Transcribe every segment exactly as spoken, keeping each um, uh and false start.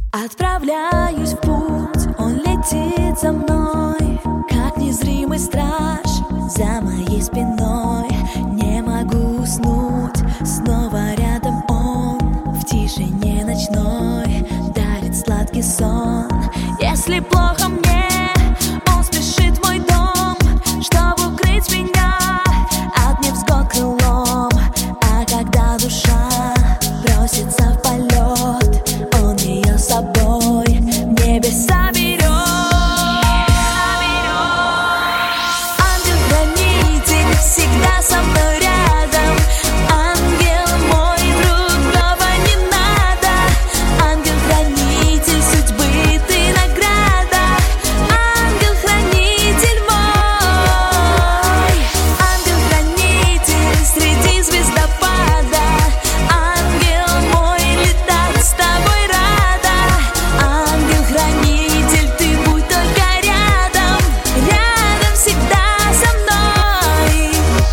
Отправляюсь в путь, он летит за мной, как незримый страж за моей спиной. Не могу уснуть, снова рядом он, в тишине ночной дарит сладкий сон. Если плохо мне, он спешит в мой дом, чтобы укрыть меня от невзгод крылом. А когда душа просится в полет, он ее с собой в небеса берет. Ангел-хранитель всегда со мной рядом, ангел мой, другого не надо. Ангел-хранитель судьбы, ты награда, ангел-хранитель мой. Ангел-хранитель среди звездопада, ангел мой, летать с тобой рада. Ангел-хранитель, ты будь только рядом, рядом всегда со мной.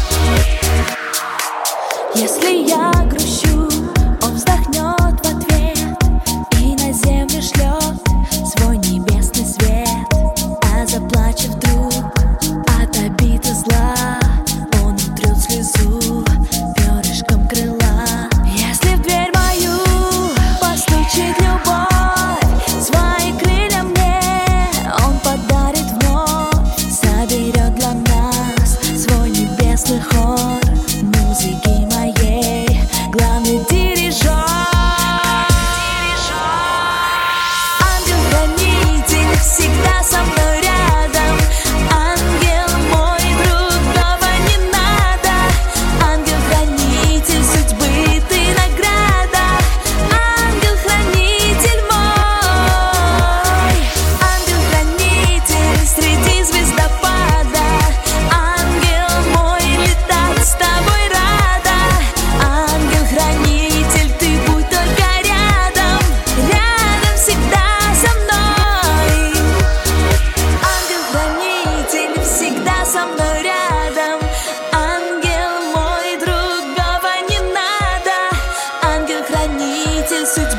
Если я грущу, он вздохнет в ответ и на землю шлет свой небесный свет. А заплачет вдруг от обид и зла, он утрет слезу перышком крыла. Если в дверь мою постучит любовь, свои крылья мне он подарит вновь. Соберет для нас свой небесный хор, музыки моей главный дирижер. Ангел-хранитель всегда со мной рядом, ангел мой, другого не надо. Ангел-хранитель судьбы, ты награда, ангел-хранитель мой. Ангел-хранитель среди звездопада, ангел мой, летать с тобой рада. Ангел-хранитель, ты будь только рядом, рядом всегда со мной. Ангел-хранитель всегда со мной рядом, ангел мой, другого не надо. Ангел-хранитель судьбы.